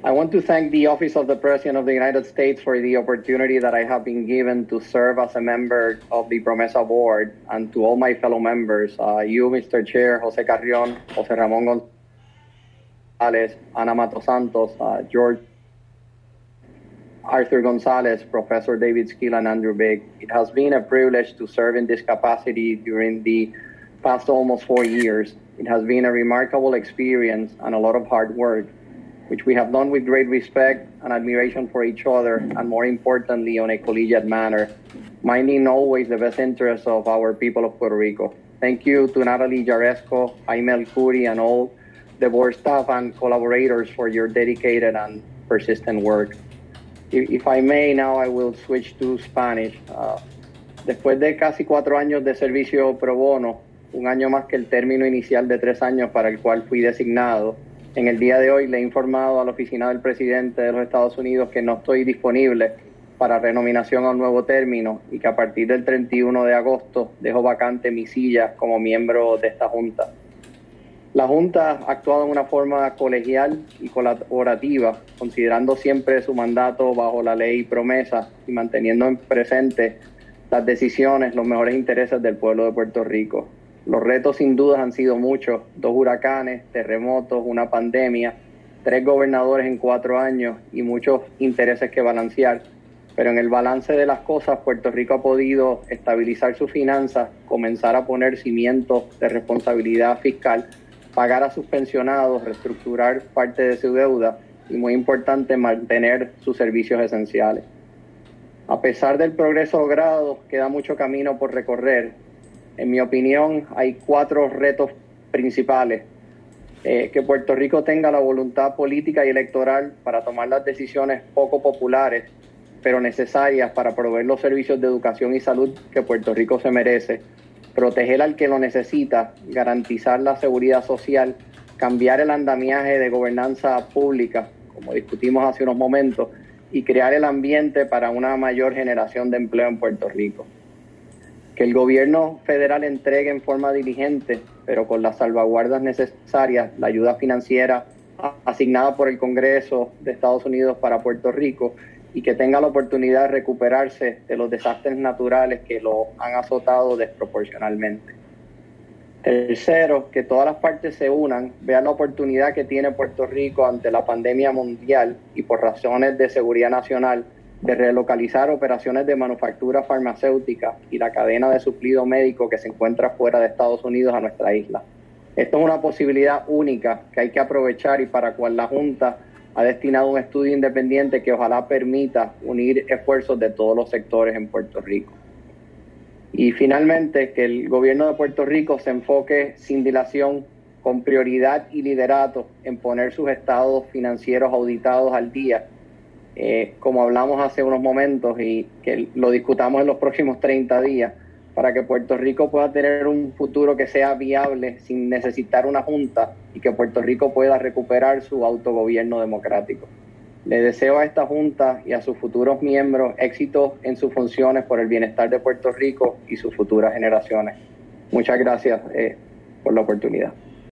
I want to thank the Office of the President of the United States for the opportunity that I have been given to serve as a member of the Promesa Board, and to all my fellow members, you, Mr. Chair, Jose Carrion, Jose Ramon Gonzalez, Ana Mato Santos, George Arthur Gonzalez, Professor David Skill, and Andrew Bigg. It has been a privilege to serve in this capacity during the past almost 4 years. It has been a remarkable experience and a lot of hard work, which we have done with great respect and admiration for each other, and more importantly, on a collegiate manner, minding always the best interests of our people of Puerto Rico. Thank you to Natalie Jaresco, Jaime Alcuri, and all the board staff and collaborators for your dedicated and persistent work. If I may, now I will switch to Spanish. Después de casi 4 años de servicio pro bono, un año más que el término inicial de 3 años para el cual fui designado, en el día de hoy le he informado a la oficina del presidente de los Estados Unidos que no estoy disponible para renominación a un nuevo término y que a partir del 31 de agosto dejo vacante mi silla como miembro de esta Junta. La Junta ha actuado en una forma colegial y colaborativa, considerando siempre su mandato bajo la ley Promesa y manteniendo en presente las decisiones, los mejores intereses del pueblo de Puerto Rico. Los retos sin duda han sido muchos: 2 huracanes, terremotos, una pandemia, 3 gobernadores en 4 años y muchos intereses que balancear. Pero en el balance de las cosas, Puerto Rico ha podido estabilizar sus finanzas, comenzar a poner cimientos de responsabilidad fiscal, pagar a sus pensionados, reestructurar parte de su deuda y, muy importante, mantener sus servicios esenciales. A pesar del progreso logrado, queda mucho camino por recorrer. En mi opinión, hay 4 retos principales. Que Puerto Rico tenga la voluntad política y electoral para tomar las decisiones poco populares, pero necesarias para proveer los servicios de educación y salud que Puerto Rico se merece, proteger al que lo necesita, garantizar la seguridad social, cambiar el andamiaje de gobernanza pública, como discutimos hace unos momentos, y crear el ambiente para una mayor generación de empleo en Puerto Rico. Que el gobierno federal entregue en forma diligente, pero con las salvaguardas necesarias, la ayuda financiera asignada por el Congreso de Estados Unidos para Puerto Rico, y que tenga la oportunidad de recuperarse de los desastres naturales que lo han azotado desproporcionalmente. Tercero, que todas las partes se unan, vean la oportunidad que tiene Puerto Rico ante la pandemia mundial y por razones de seguridad nacional de relocalizar operaciones de manufactura farmacéutica y la cadena de suplido médico que se encuentra fuera de Estados Unidos a nuestra isla. Esto es una posibilidad única que hay que aprovechar y para cual la Junta ha destinado un estudio independiente que ojalá permita unir esfuerzos de todos los sectores en Puerto Rico. Y finalmente, que el gobierno de Puerto Rico se enfoque sin dilación, con prioridad y liderato, en poner sus estados financieros auditados al día, como hablamos hace unos momentos, y que lo discutamos en los próximos 30 días, para que Puerto Rico pueda tener un futuro que sea viable sin necesitar una junta y que Puerto Rico pueda recuperar su autogobierno democrático. Le deseo a esta junta y a sus futuros miembros éxito en sus funciones por el bienestar de Puerto Rico y sus futuras generaciones. Muchas gracias por la oportunidad.